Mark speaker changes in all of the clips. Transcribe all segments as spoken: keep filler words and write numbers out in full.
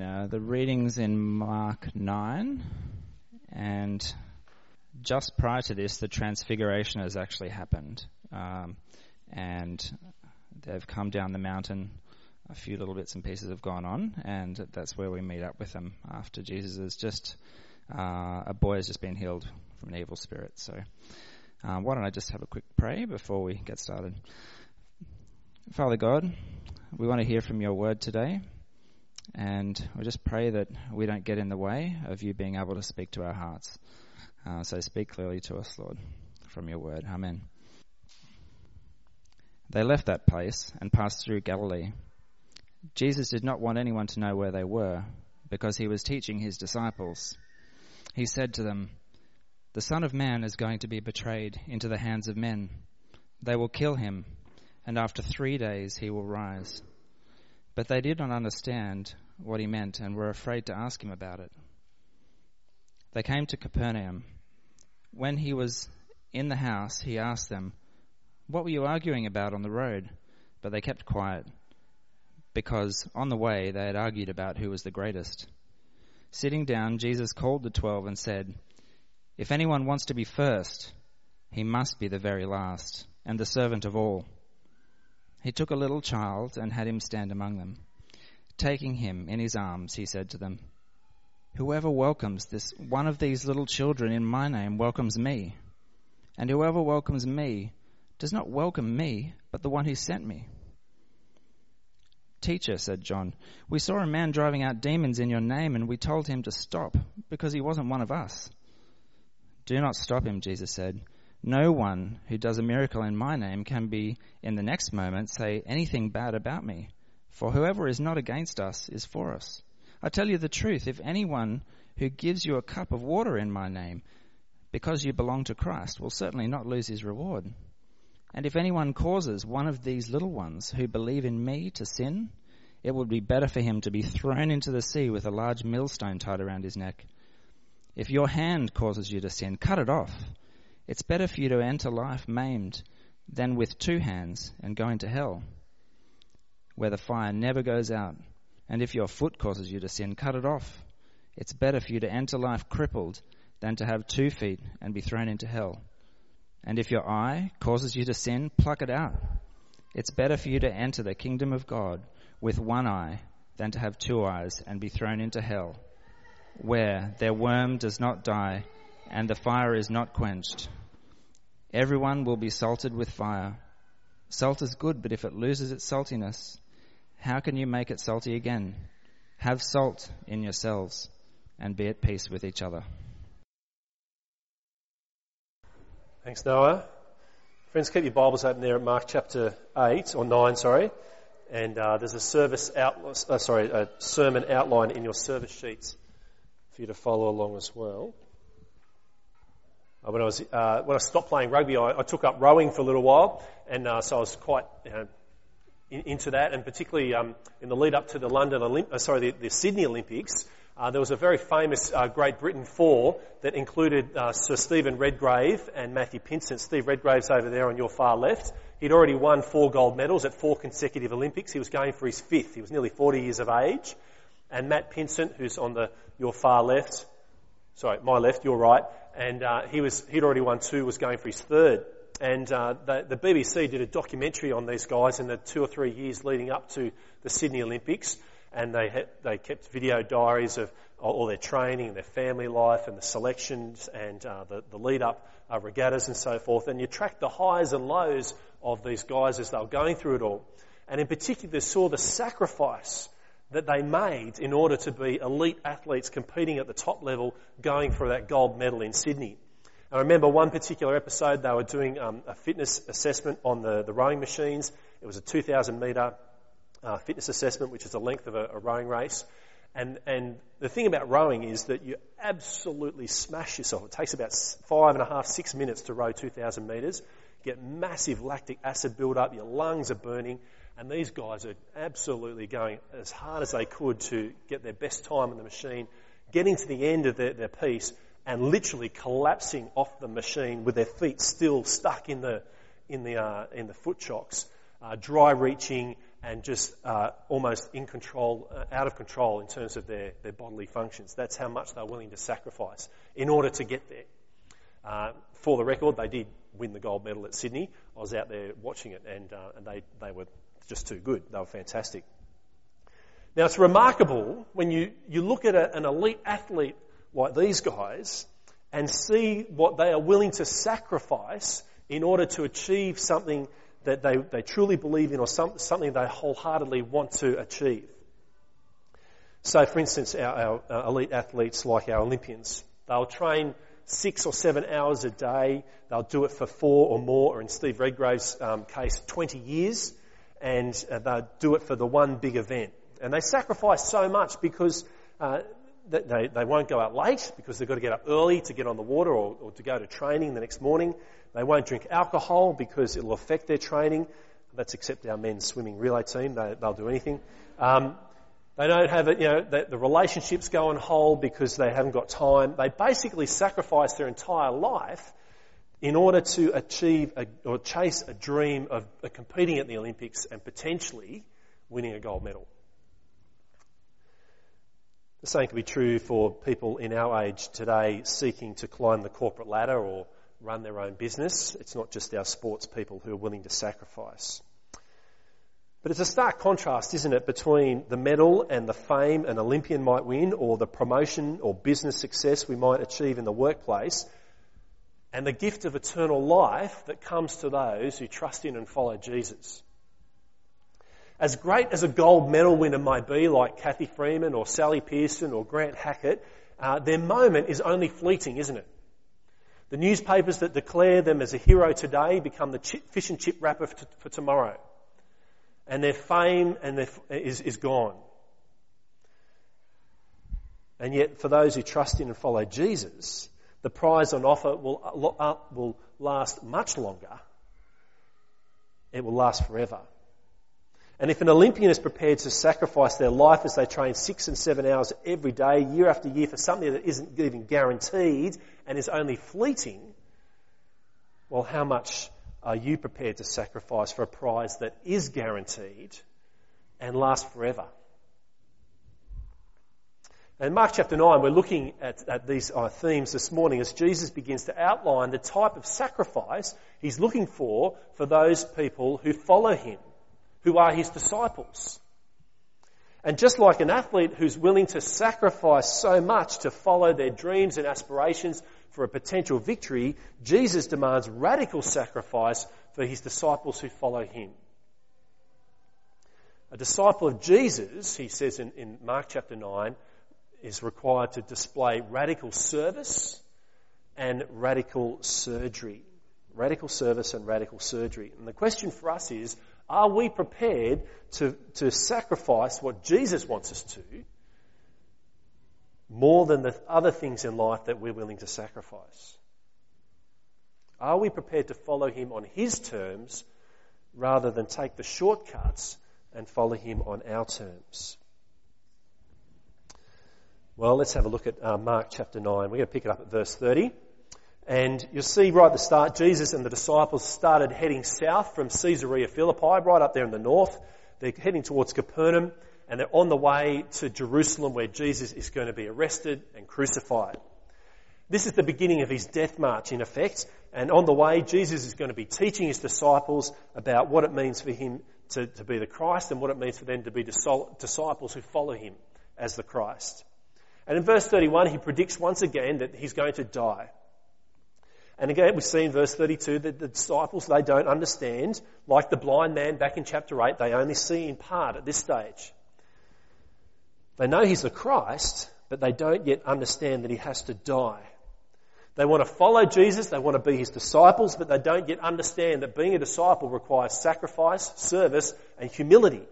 Speaker 1: Uh, the reading's in Mark nine, and just prior to this, the Transfiguration has actually happened, um, and they've come down the mountain. A few little bits and pieces have gone on, and that's where we meet up with them after Jesus has just, uh, a boy has just been healed from an evil spirit. So uh, why don't I just have a quick pray before we get started. Father God, we want to hear from your word today, and we just pray that we don't get in the way of you being able to speak to our hearts. Uh, so speak clearly to us, Lord, from your word. Amen. They left that place and passed through Galilee. Jesus did not want anyone to know where they were, because he was teaching his disciples. He said to them, "The Son of Man is going to be betrayed into the hands of men. They will kill him, and after three days he will rise." But they did not understand what he meant and were afraid to ask him about it. They came to Capernaum. When he was in the house, he asked them, "What were you arguing about on the road?" But they kept quiet, because on the way they had argued about who was the greatest. Sitting down, Jesus called the twelve and said, "If anyone wants to be first, he must be the very last and the servant of all." He took a little child and had him stand among them. Taking him in his arms, he said to them, "Whoever welcomes this one of these little children in my name welcomes me, and whoever welcomes me does not welcome me, but the one who sent me." "Teacher," said John, "we saw a man driving out demons in your name, and we told him to stop because he wasn't one of us." "Do not stop him," Jesus said. "No one who does a miracle in my name can be, in the next moment, say anything bad about me. For whoever is not against us is for us. I tell you the truth, if anyone who gives you a cup of water in my name, because you belong to Christ, will certainly not lose his reward. And if anyone causes one of these little ones who believe in me to sin, it would be better for him to be thrown into the sea with a large millstone tied around his neck. If your hand causes you to sin, cut it off. It's better for you to enter life maimed than with two hands and go into hell, where the fire never goes out. And if your foot causes you to sin, cut it off. It's better for you to enter life crippled than to have two feet and be thrown into hell. And if your eye causes you to sin, pluck it out. It's better for you to enter the kingdom of God with one eye than to have two eyes and be thrown into hell, where their worm does not die and the fire is not quenched. Everyone will be salted with fire. Salt is good, but if it loses its saltiness, how can you make it salty again? Have salt in yourselves and be at peace with each other."
Speaker 2: Thanks, Noah. Friends, keep your Bibles open there at Mark chapter eight, or nine, sorry. And uh, there's a service out, uh, sorry, a sermon outline in your service sheets for you to follow along as well. Uh, when I was uh, when I stopped playing rugby, I, I took up rowing for a little while, and uh, so I was quite you know, in, into that. And particularly um, in the lead up to the London Olymp- uh, sorry, the, the Sydney Olympics. Uh, there was a very famous uh, Great Britain four that included uh, Sir Stephen Redgrave and Matthew Pinsent. Steve Redgrave's over there on your far left. He'd already won four gold medals at four consecutive Olympics. He was going for his fifth. He was nearly forty years of age. And Matt Pinsent, who's on the your far left, sorry, my left, your right, and uh, he was he'd already won two, was going for his third. And uh, the, the B B C did a documentary on these guys in the two or three years leading up to the Sydney Olympics. And they had, they kept video diaries of all their training and their family life and the selections and uh, the, the lead-up uh, regattas and so forth. And you tracked the highs and lows of these guys as they were going through it all. And in particular, they saw the sacrifice that they made in order to be elite athletes competing at the top level, going for that gold medal in Sydney. I remember one particular episode, they were doing um, a fitness assessment on the, the rowing machines. It was a two thousand metre Uh, fitness assessment, which is the length of a, a rowing race. And and the thing about rowing is that you absolutely smash yourself. It takes about five and a half, six minutes to row two thousand metres. You get massive lactic acid build-up, your lungs are burning, and these guys are absolutely going as hard as they could to get their best time on the machine, getting to the end of their, their piece and literally collapsing off the machine with their feet still stuck in the in the uh, in the foot chocks, uh, dry reaching and just uh, almost in control, uh, out of control in terms of their, their bodily functions. That's how much they're willing to sacrifice in order to get there. Uh, for the record, they did win the gold medal at Sydney. I was out there watching it, and, uh, and they, they were just too good. They were fantastic. Now, it's remarkable when you, you look at a, an elite athlete like these guys and see what they are willing to sacrifice in order to achieve something that they, they truly believe in, or some, something they wholeheartedly want to achieve. So, for instance, our, our elite athletes, like our Olympians, they'll train six or seven hours a day. They'll do it for four or more, or in Steve Redgrave's um, case, twenty years, and uh, they'll do it for the one big event. And they sacrifice so much because uh, they, they won't go out late because they've got to get up early to get on the water, or, or to go to training the next morning. They won't drink alcohol because it will affect their training. That's except our men's swimming relay team. They, they'll do anything. Um, they don't have it, you know, the, the relationships go on hold because they haven't got time. They basically sacrifice their entire life in order to achieve a, or chase a dream of, of competing at the Olympics and potentially winning a gold medal. The same can be true for people in our age today seeking to climb the corporate ladder or run their own business. It's not just our sports people who are willing to sacrifice. But it's a stark contrast, isn't it, between the medal and the fame an Olympian might win, or the promotion or business success we might achieve in the workplace, and the gift of eternal life that comes to those who trust in and follow Jesus. As great as a gold medal winner may be, like Kathy Freeman or Sally Pearson or Grant Hackett, uh, their moment is only fleeting, isn't it? The newspapers that declare them as a hero today become the chip, fish and chip wrapper for, for tomorrow. And their fame and their, is, is gone. And yet, for those who trust in and follow Jesus, the prize on offer will, uh, will last much longer. It will last forever. And if an Olympian is prepared to sacrifice their life as they train six and seven hours every day, year after year, for something that isn't even guaranteed and is only fleeting, well, how much are you prepared to sacrifice for a prize that is guaranteed and lasts forever? In Mark chapter nine, we're looking at, at these uh, themes this morning as Jesus begins to outline the type of sacrifice he's looking for for those people who follow him, who are his disciples. And just like an athlete who's willing to sacrifice so much to follow their dreams and aspirations for a potential victory, Jesus demands radical sacrifice for his disciples who follow him. A disciple of Jesus, he says in, in Mark chapter nine, is required to display radical service and radical surgery. Radical service and radical surgery. And the question for us is, are we prepared to, to sacrifice what Jesus wants us to more than the other things in life that we're willing to sacrifice? Are we prepared to follow him on his terms rather than take the shortcuts and follow him on our terms? Well, let's have a look at uh, Mark chapter nine. We're going to pick it up at verse thirty. And you'll see right at the start, Jesus and the disciples started heading south from Caesarea Philippi, right up there in the north. They're heading towards Capernaum, and they're on the way to Jerusalem, where Jesus is going to be arrested and crucified. This is the beginning of his death march, in effect. And on the way, Jesus is going to be teaching his disciples about what it means for him to, to be the Christ and what it means for them to be disciples who follow him as the Christ. And in verse thirty-one, he predicts once again that he's going to die. And again, we see in verse thirty-two that the disciples, they don't understand. Like the blind man back in chapter eight, they only see in part at this stage. They know he's the Christ, but they don't yet understand that he has to die. They want to follow Jesus, they want to be his disciples, but they don't yet understand that being a disciple requires sacrifice, service, and humility.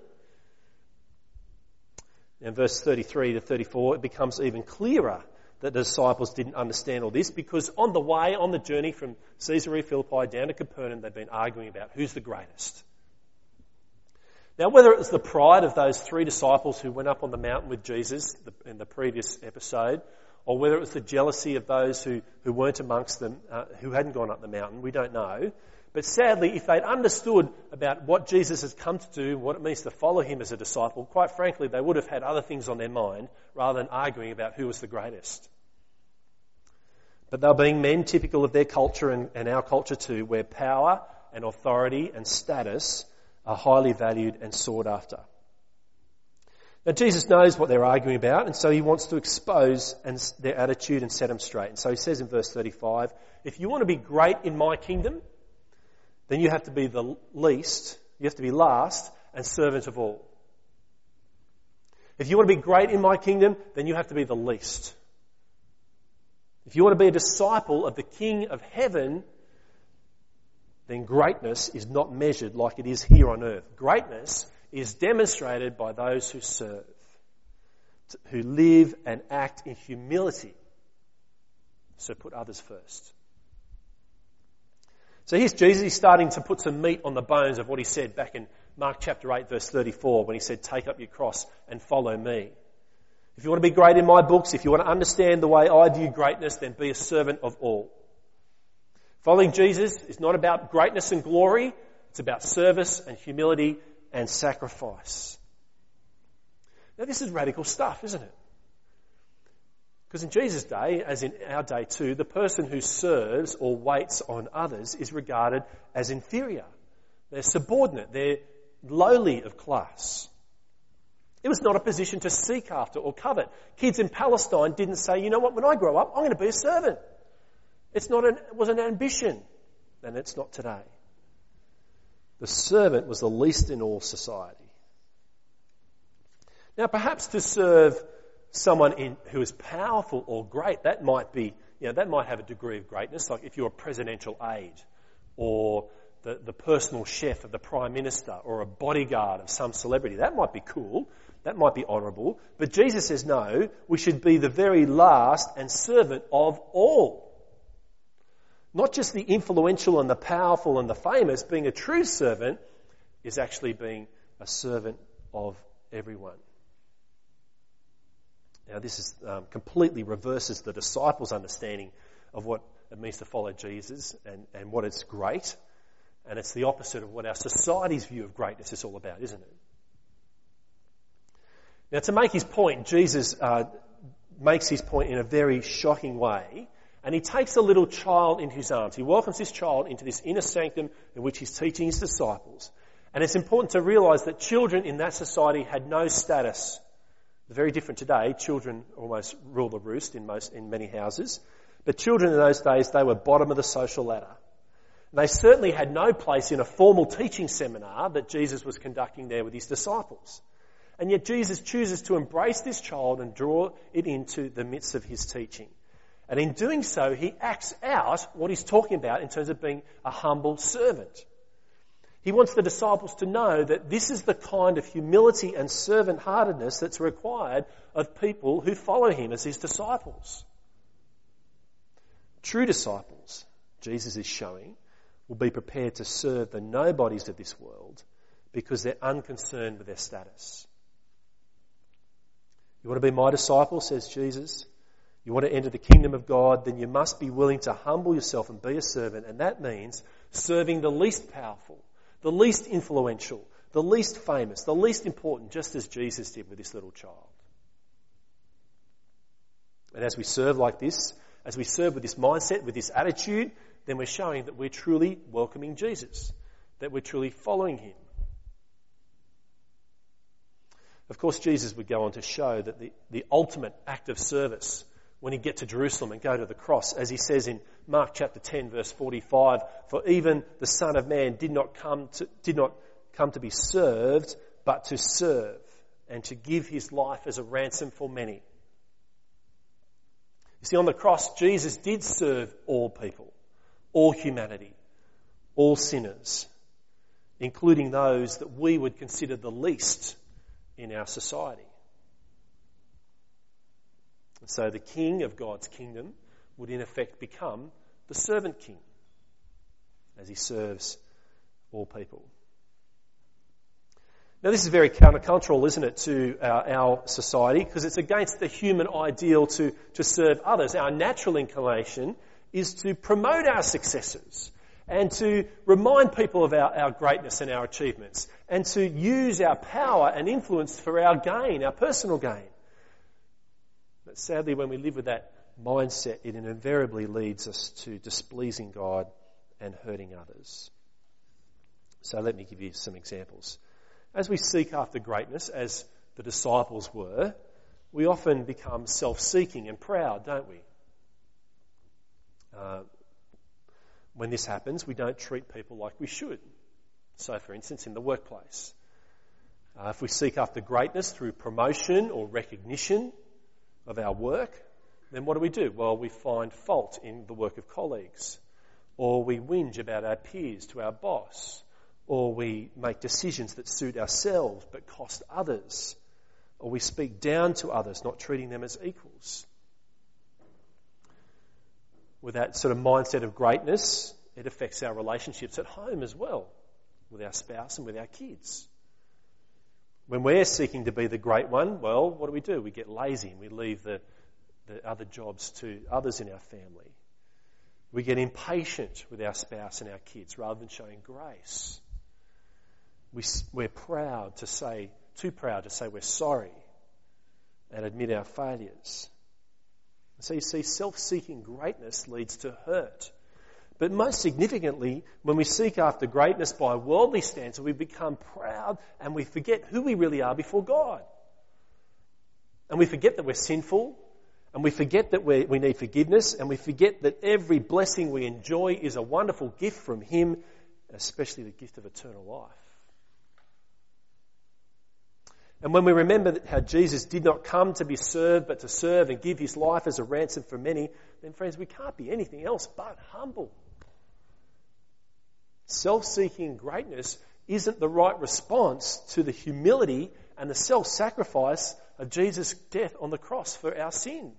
Speaker 2: In verse thirty-three to thirty-four, it becomes even clearer that the disciples didn't understand all this, because on the way, on the journey from Caesarea Philippi down to Capernaum, they've been arguing about who's the greatest. Now, whether it was the pride of those three disciples who went up on the mountain with Jesus in the previous episode, or whether it was the jealousy of those who, who weren't amongst them, uh, who hadn't gone up the mountain, we don't know. But sadly, if they'd understood about what Jesus has come to do, what it means to follow him as a disciple, quite frankly, they would have had other things on their mind rather than arguing about who was the greatest. But they were being men typical of their culture and, and our culture too, where power and authority and status are highly valued and sought after. Now Jesus knows what they're arguing about, and so he wants to expose and their attitude and set them straight. And so he says in verse thirty-five, if you want to be great in my kingdom, then you have to be the least, you have to be last and servant of all. If you want to be great in my kingdom, then you have to be the least. If you want to be a disciple of the King of heaven, then greatness is not measured like it is here on earth. Greatness is demonstrated by those who serve, who live and act in humility. So put others first. So here's Jesus. He's starting to put some meat on the bones of what he said back in Mark chapter eight, verse thirty-four, when he said, take up your cross and follow me. If you want to be great in my books, if you want to understand the way I view greatness, then be a servant of all. Following Jesus is not about greatness and glory. It's about service and humility and sacrifice. Now this is radical stuff, isn't it? Because in Jesus' day, as in our day too, the person who serves or waits on others is regarded as inferior. They're subordinate. They're lowly of class. It was not a position to seek after or covet. Kids in Palestine didn't say, you know what, when I grow up, I'm going to be a servant. It's not an, it was an ambition, and it's not today. The servant was the least in all society. Now, perhaps to serve someone in, who is powerful or great, that might be, you know, that might have a degree of greatness, like if you're a presidential aide or the, the personal chef of the Prime Minister or a bodyguard of some celebrity. That might be cool. That might be honourable. But Jesus says, no, we should be the very last and servant of all. Not just the influential and the powerful and the famous. Being a true servant is actually being a servant of everyone. Now this is um, completely reverses the disciples' understanding of what it means to follow Jesus and, and what is great. And it's the opposite of what our society's view of greatness is all about, isn't it? Now to make his point, Jesus uh, makes his point in a very shocking way. And he takes a little child in his arms. He welcomes this child into this inner sanctum in which he's teaching his disciples. And it's important to realise that children in that society had no status. Very different today. Children almost rule the roost in most, in many houses. But children in those days, they were bottom of the social ladder. And they certainly had no place in a formal teaching seminar that Jesus was conducting there with his disciples. And yet Jesus chooses to embrace this child and draw it into the midst of his teaching. And in doing so, he acts out what he's talking about in terms of being a humble servant. He wants the disciples to know that this is the kind of humility and servant-heartedness that's required of people who follow him as his disciples. True disciples, Jesus is showing, will be prepared to serve the nobodies of this world because they're unconcerned with their status. You want to be my disciple, says Jesus? You want to enter the kingdom of God, then you must be willing to humble yourself and be a servant. And that means serving the least powerful, the least influential, the least famous, the least important, just as Jesus did with this little child. And as we serve like this, as we serve with this mindset, with this attitude, then we're showing that we're truly welcoming Jesus, that we're truly following him. Of course, Jesus would go on to show that the, the ultimate act of service when he get to Jerusalem and go to the cross, as he says in Mark chapter ten, verse forty-five, for even the Son of Man did not come to, did not come to be served, but to serve and to give his life as a ransom for many. You see, on the cross, Jesus did serve all people, all humanity, all sinners, including those that we would consider the least in our society. And so the king of God's kingdom would in effect become the servant king as he serves all people. Now this is very countercultural, isn't it, to our, our society, because it's against the human ideal to, to serve others. Our natural inclination is to promote our successes and to remind people of our, our greatness and our achievements, and to use our power and influence for our gain, our personal gain. But sadly, when we live with that mindset, it invariably leads us to displeasing God and hurting others. So let me give you some examples. As we seek after greatness, as the disciples were, we often become self-seeking and proud, don't we? Uh, when this happens, we don't treat people like we should. So, for instance, in the workplace, uh, if we seek after greatness through promotion or recognition of our work, then what do we do? Well, we find fault in the work of colleagues, or we whinge about our peers to our boss, or we make decisions that suit ourselves but cost others, or we speak down to others, not treating them as equals. With that sort of mindset of greatness, it affects our relationships at home as well, with our spouse and with our kids. When we're seeking to be the great one, well, what do we do? We get lazy and we leave the, the other jobs to others in our family. We get impatient with our spouse and our kids rather than showing grace. We, we're proud to say, too proud to say we're sorry and admit our failures. So you see, self-seeking greatness leads to hurt. But most significantly, when we seek after greatness by worldly standards, we become proud and we forget who we really are before God. And we forget that we're sinful, and we forget that we we need forgiveness, and we forget that every blessing we enjoy is a wonderful gift from Him, especially the gift of eternal life. And when we remember how Jesus did not come to be served, but to serve and give His life as a ransom for many, then friends, we can't be anything else but humble. Self-seeking greatness isn't the right response to the humility and the self-sacrifice of Jesus' death on the cross for our sin.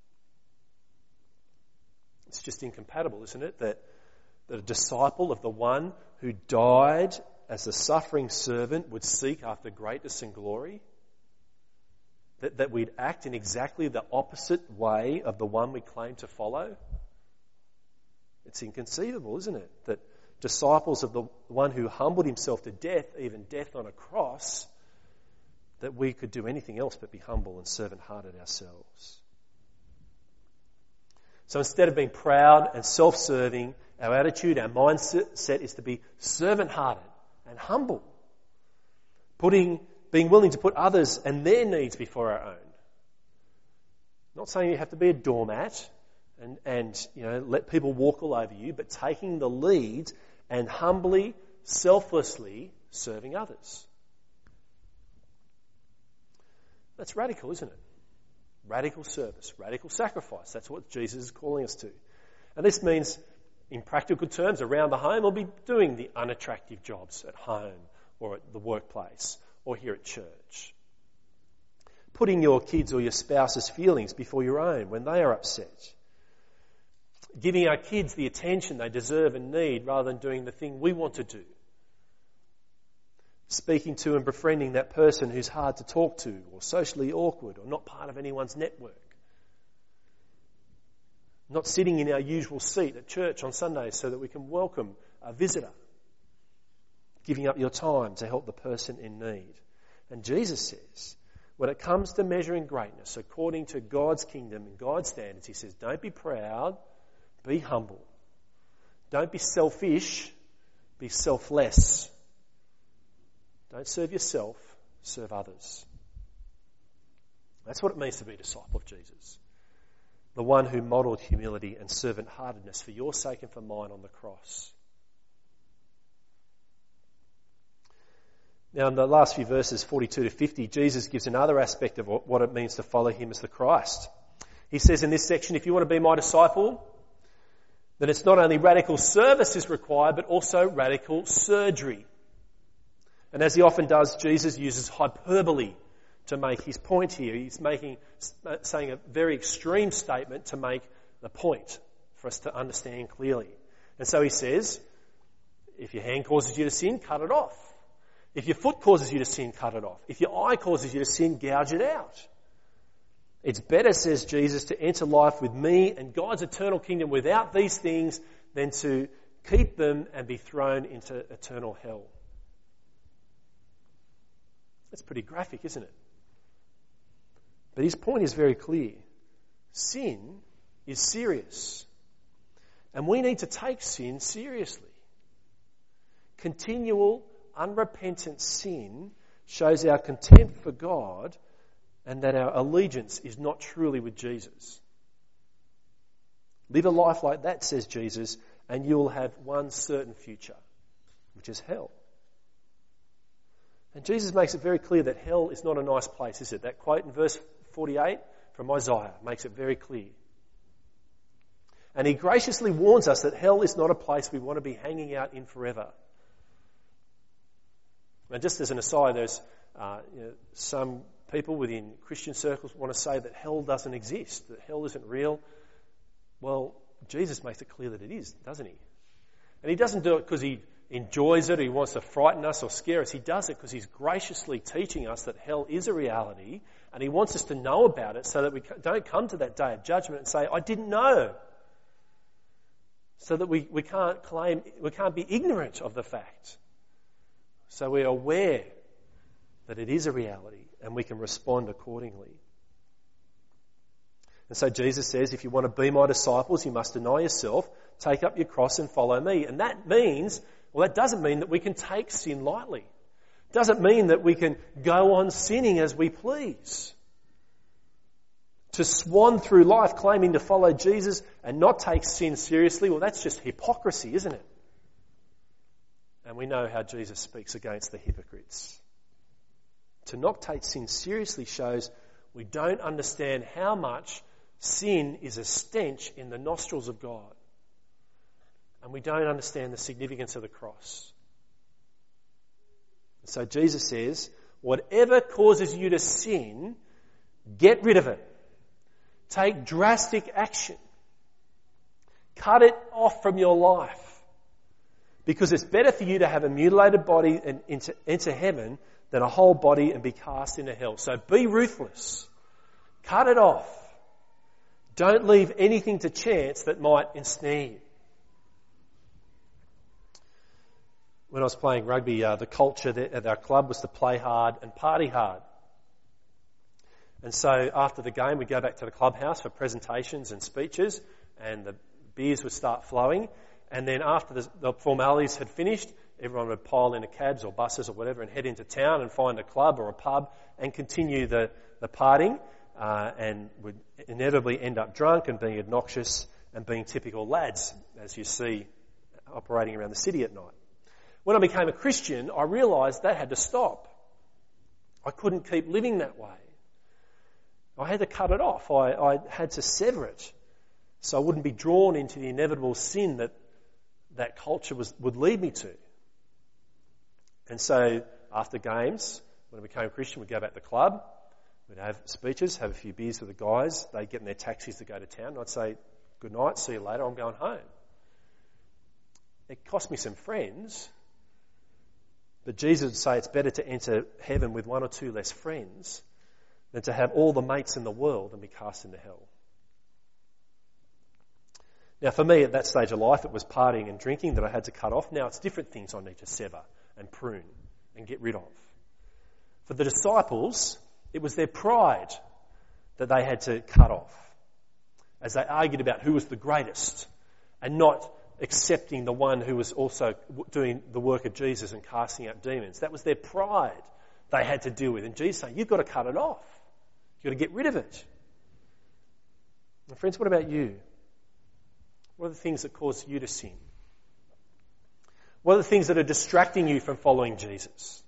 Speaker 2: It's just incompatible, isn't it? That, that a disciple of the one who died as a suffering servant would seek after greatness and glory? That, that we'd act in exactly the opposite way of the one we claim to follow? It's inconceivable, isn't it? That disciples of the one who humbled Himself to death, even death on a cross, that we could do anything else but be humble and servant-hearted ourselves. So instead of being proud and self-serving, our attitude, our mindset is to be servant-hearted and humble, putting, being willing to put others and their needs before our own. Not saying you have to be a doormat and, and you know let people walk all over you, but taking the lead and humbly, selflessly serving others. That's radical, isn't it? Radical service, radical sacrifice. That's what Jesus is calling us to. And this means, in practical terms, around the home, we'll be doing the unattractive jobs at home or at the workplace or here at church. Putting your kids or your spouse's feelings before your own when they are upset. Giving our kids the attention they deserve and need rather than doing the thing we want to do. Speaking to and befriending that person who's hard to talk to or socially awkward or not part of anyone's network. Not sitting in our usual seat at church on Sundays so that we can welcome a visitor. Giving up your time to help the person in need. And Jesus says, when it comes to measuring greatness according to God's kingdom and God's standards, He says, don't be proud, be humble. Don't be selfish, be selfless. Don't serve yourself, serve others. That's what it means to be a disciple of Jesus. The one who modelled humility and servant-heartedness for your sake and for mine on the cross. Now, in the last few verses, forty-two to fifty, Jesus gives another aspect of what it means to follow Him as the Christ. He says in this section, if you want to be my disciple, then it's not only radical service is required, but also radical surgery. And as He often does, Jesus uses hyperbole to make His point here. He's making, saying a very extreme statement to make the point for us to understand clearly. And so He says, if your hand causes you to sin, cut it off. If your foot causes you to sin, cut it off. If your eye causes you to sin, gouge it out. It's better, says Jesus, to enter life with me and God's eternal kingdom without these things than to keep them and be thrown into eternal hell. That's pretty graphic, isn't it? But his point is very clear. Sin is serious. And we need to take sin seriously. Continual, unrepentant sin shows our contempt for God and that our allegiance is not truly with Jesus. Live a life like that, says Jesus, and you will have one certain future, which is hell. And Jesus makes it very clear that hell is not a nice place, is it? That quote in verse forty-eight from Isaiah makes it very clear. And he graciously warns us that hell is not a place we want to be hanging out in forever. And just as an aside, there's uh, you know, some people within Christian circles want to say that hell doesn't exist, that hell isn't real. Well, Jesus makes it clear that it is, doesn't he? And he doesn't do it because he enjoys it or he wants to frighten us or scare us. He does it because he's graciously teaching us that hell is a reality and he wants us to know about it so that we don't come to that day of judgment and say, I didn't know. So that we, we can't claim, we can't be ignorant of the fact. So we're aware that it is a reality and we can respond accordingly. And so Jesus says, if you want to be my disciples, you must deny yourself, take up your cross and follow me. And that means, well, that doesn't mean that we can take sin lightly. It doesn't mean that we can go on sinning as we please. To swan through life claiming to follow Jesus and not take sin seriously, well, that's just hypocrisy, isn't it? And we know how Jesus speaks against the hypocrites. To not take sin seriously shows we don't understand how much sin is a stench in the nostrils of God. And we don't understand the significance of the cross. So Jesus says, whatever causes you to sin, get rid of it. Take drastic action. Cut it off from your life. Because it's better for you to have a mutilated body and enter, enter heaven than a whole body and be cast into hell. So be ruthless. Cut it off. Don't leave anything to chance that might ensnare you. When I was playing rugby, uh, the culture at our club was to play hard and party hard. And so after the game, we'd go back to the clubhouse for presentations and speeches, and the beers would start flowing. And then after the, the formalities had finished, everyone would pile into cabs or buses or whatever and head into town and find a club or a pub and continue the, the partying, uh, and would inevitably end up drunk and being obnoxious and being typical lads, as you see operating around the city at night. When I became a Christian, I realised that had to stop. I couldn't keep living that way. I had to cut it off. I, I had to sever it so I wouldn't be drawn into the inevitable sin that that culture was, would lead me to. And so after games, when I became a Christian, we'd go back to the club, we'd have speeches, have a few beers with the guys, they'd get in their taxis to go to town, and I'd say, good night, see you later, I'm going home. It cost me some friends, but Jesus would say it's better to enter heaven with one or two less friends than to have all the mates in the world and be cast into hell. Now for me at that stage of life it was partying and drinking that I had to cut off. Now it's different things I need to sever and prune and get rid of. For the disciples, it was their pride that they had to cut off as they argued about who was the greatest and not accepting the one who was also doing the work of Jesus and casting out demons. That was their pride they had to deal with. And Jesus saying, you've got to cut it off. You've got to get rid of it. And friends, what about you? What are the things that cause you to sin? What are the things that are distracting you from following Jesus?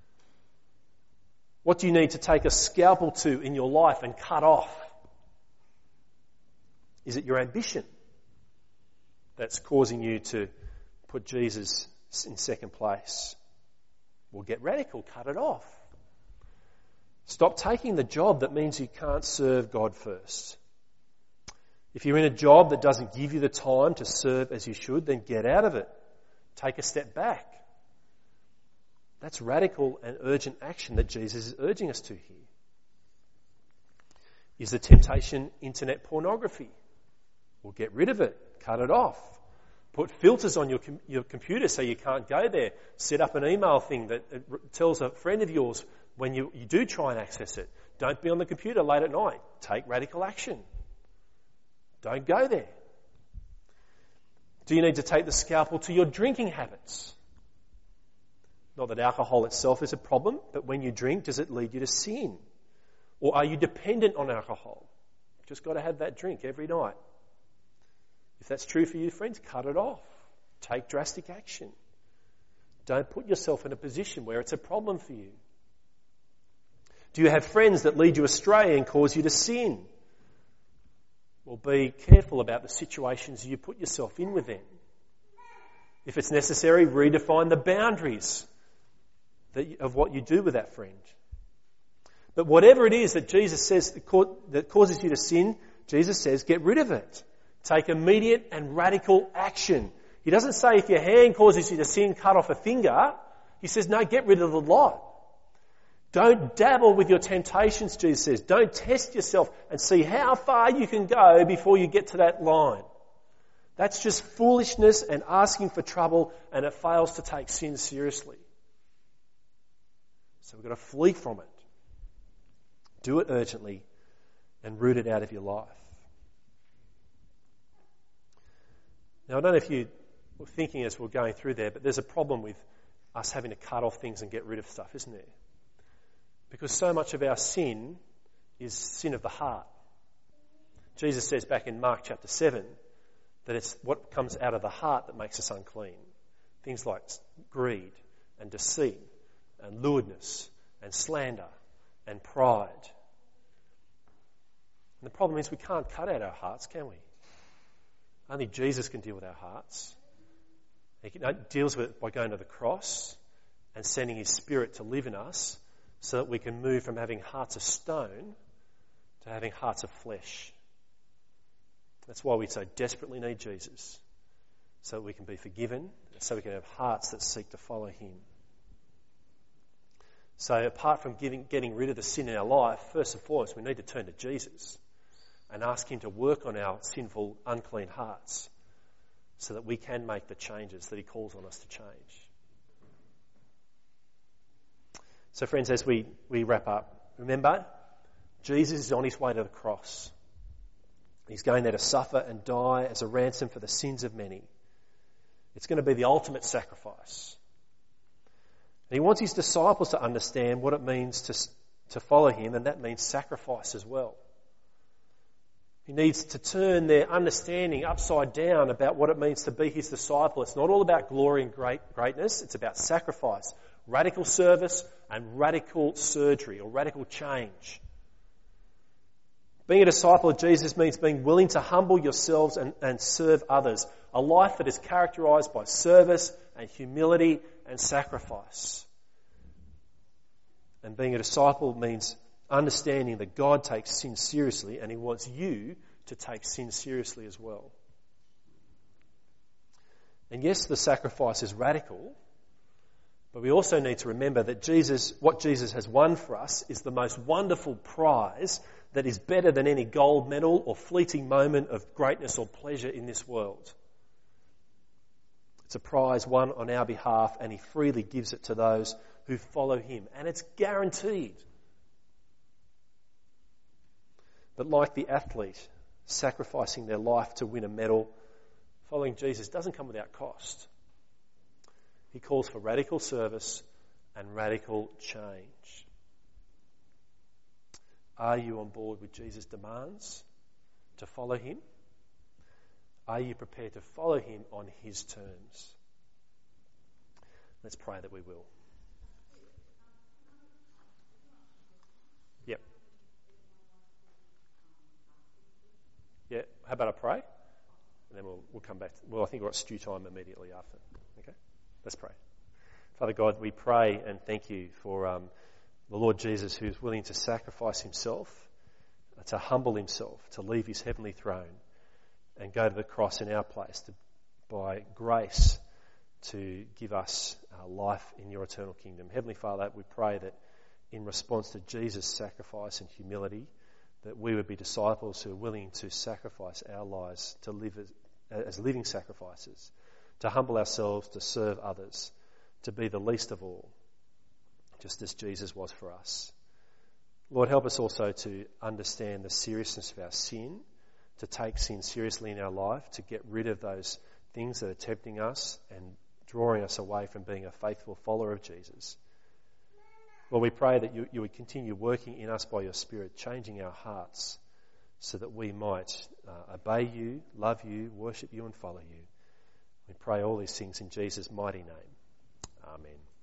Speaker 2: What do you need to take a scalpel to in your life and cut off? Is it your ambition that's causing you to put Jesus in second place? Well, get radical, cut it off. Stop taking the job that means you can't serve God first. If you're in a job that doesn't give you the time to serve as you should, then get out of it. Take a step back. That's radical and urgent action that Jesus is urging us to here. Is the temptation internet pornography? Well, get rid of it. Cut it off. Put filters on your com- your computer so you can't go there. Set up an email thing that it tells a friend of yours when you, you do try and access it. Don't be on the computer late at night. Take radical action. Don't go there. Do you need to take the scalpel to your drinking habits? Not that alcohol itself is a problem, but when you drink, does it lead you to sin? Or are you dependent on alcohol? You've just got to have that drink every night. If that's true for you, friends, cut it off. Take drastic action. Don't put yourself in a position where it's a problem for you. Do you have friends that lead you astray and cause you to sin? Well, be careful about the situations you put yourself in with them. If it's necessary, redefine the boundaries that, of what you do with that friend. But whatever it is that Jesus says that causes you to sin, Jesus says, get rid of it. Take immediate and radical action. He doesn't say if your hand causes you to sin, cut off a finger. He says, no, get rid of the lot. Don't dabble with your temptations, Jesus says. Don't test yourself and see how far you can go before you get to that line. That's just foolishness and asking for trouble, and it fails to take sin seriously. So we've got to flee from it. Do it urgently and root it out of your life. Now, I don't know if you were thinking as we're going through there, but there's a problem with us having to cut off things and get rid of stuff, isn't there? Because so much of our sin is sin of the heart. Jesus says back in Mark chapter seven that it's what comes out of the heart that makes us unclean. Things like greed and deceit and lewdness and slander and pride. And the problem is we can't cut out our hearts, can we? Only Jesus can deal with our hearts. He deals with it by going to the cross and sending his Spirit to live in us so that we can move from having hearts of stone to having hearts of flesh. That's why we so desperately need Jesus, so that we can be forgiven, so we can have hearts that seek to follow him. So apart from giving, getting rid of the sin in our life, first and foremost, we need to turn to Jesus and ask him to work on our sinful, unclean hearts so that we can make the changes that he calls on us to change. So friends, as we, we wrap up, remember, Jesus is on his way to the cross. He's going there to suffer and die as a ransom for the sins of many. It's going to be the ultimate sacrifice. And he wants his disciples to understand what it means to, to follow him, and that means sacrifice as well. He needs to turn their understanding upside down about what it means to be his disciple. It's not all about glory and great greatness. It's about sacrifice, radical service, and radical surgery or radical change. Being a disciple of Jesus means being willing to humble yourselves and, and serve others. A life that is characterized by service and humility and sacrifice. And being a disciple means understanding that God takes sin seriously, and he wants you to take sin seriously as well. And yes, the sacrifice is radical, but we also need to remember that Jesus, what Jesus has won for us is the most wonderful prize that is better than any gold medal or fleeting moment of greatness or pleasure in this world. It's a prize won on our behalf, and he freely gives it to those who follow him, and it's guaranteed. But like the athlete sacrificing their life to win a medal, following Jesus doesn't come without cost. He calls for radical service and radical change. Are you on board with Jesus' demands to follow him? Are you prepared to follow him on his terms? Let's pray that we will. Yep. Yeah, how about I pray? And then we'll, we'll come back. Well, I think we've got stew time immediately after. Okay? Let's pray. Father God, we pray and thank you for um, the Lord Jesus, who is willing to sacrifice himself, uh, to humble himself, to leave his heavenly throne and go to the cross in our place to, by grace to give us uh, life in your eternal kingdom. Heavenly Father, we pray that in response to Jesus' sacrifice and humility, that we would be disciples who are willing to sacrifice our lives to live as, as living sacrifices to humble ourselves, to serve others, to be the least of all, just as Jesus was for us. Lord, help us also to understand the seriousness of our sin, to take sin seriously in our life, to get rid of those things that are tempting us and drawing us away from being a faithful follower of Jesus. Lord, we pray that you, you would continue working in us by your Spirit, changing our hearts so that we might uh, obey you, love you, worship you and follow you. We pray all these things in Jesus' mighty name. Amen.